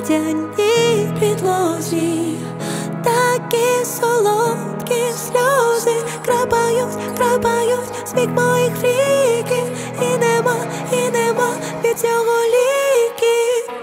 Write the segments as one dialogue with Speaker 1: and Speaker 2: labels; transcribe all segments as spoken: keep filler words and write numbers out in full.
Speaker 1: ледяній підлозі, такі солодкі сльози крапають, крапають з вік моїх фріків. І нема, і нема від цього ліків.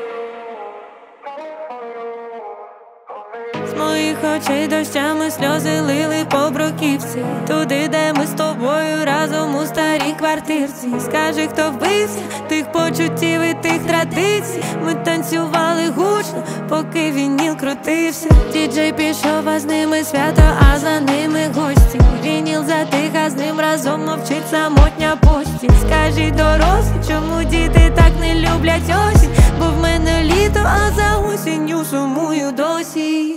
Speaker 1: З моїх очей дощами сльози лили по бруківці, туди, де ми з тобою разом у старій квартирці. Скажи, хто вбився тих почуттів і тих традицій. Ми танцювали гучно, поки вініл крутився. Діджей пішов, а з ними свято, а за ними гості. Вініл затих, а з ним разом мовчить самотня постіль. Скажіть, дорослі, чому діти так не люблять осінь? Бо в мене літо, а за осінню сумую досі.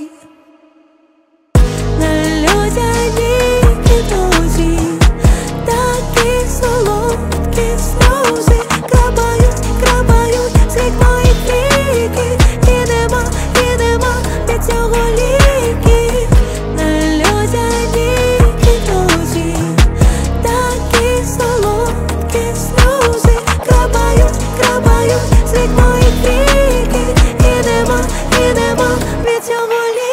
Speaker 1: На людяній підлозі такі солодкі сльози крапають, крапають з вік моїх фріків. І нема, і нема від цього ліків. На людяній підлозі такі солодкі сльози крапають, крапають з вік моїх фріків. І нема, і нема від цього ліків.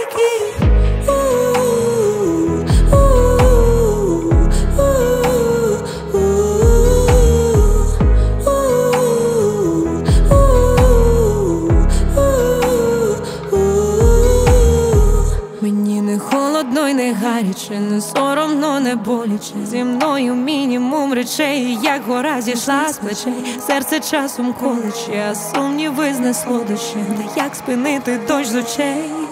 Speaker 1: Мені не холодно й не гаряче, не соромно, не боляче. Зі мною мінімум речей, як гора зійшла з плечей. Серце часом колече, а сумніви знесло душі. Та як спинити дощ з очей?